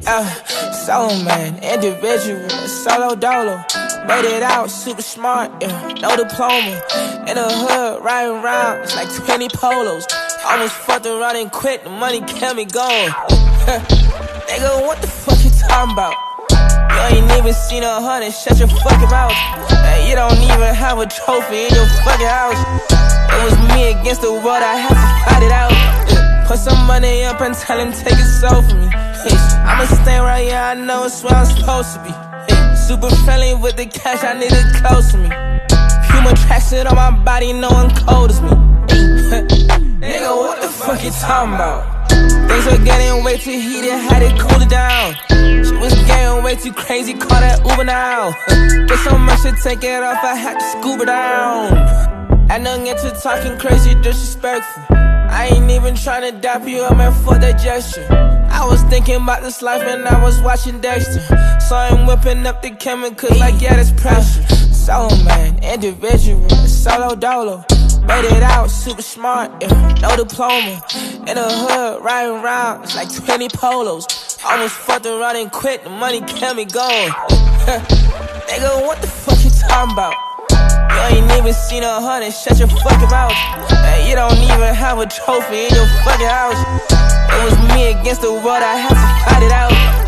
Soul man, individual, solo dolo. Made it out, super smart, no diploma. In the hood, riding around, it's like 20 polos. Almost fucked around and quit, the money kept me going. Nigga, what the fuck you talking about? You ain't even seen 100, shut your fucking mouth. You don't even have a trophy in your fucking house. It was me against the world, I had to fight it out. Put some money up and tell him take it so from me. I'ma stay right here, I know it's where I'm supposed to be. Super friendly with the cash, I need it close to me. Puma tracksuit on my body, no one cold as me. Nigga, what the fuck you talking about? Things were getting way too heated, had it cool it down. She was getting way too crazy, call that Uber now. There's so much to take it off, I had to scuba down. I don't get to talking crazy, disrespectful. I ain't even tryna dap you up, man, for that gesture. I was thinking about this life and I was watching Dexter. Saw him whipping up the chemicals like, yeah, that's pressure. Soul man, individual, solo dolo. Made it out, super smart, no diploma. In the hood, riding around, it's like 20 polos. Almost fucked around and quit, the money kept me going. Nigga, what the fuck you talking about? You ain't even seen 100, shut your fucking mouth. You don't even have a trophy in your fucking house. It was me against the world, I had to fight it out.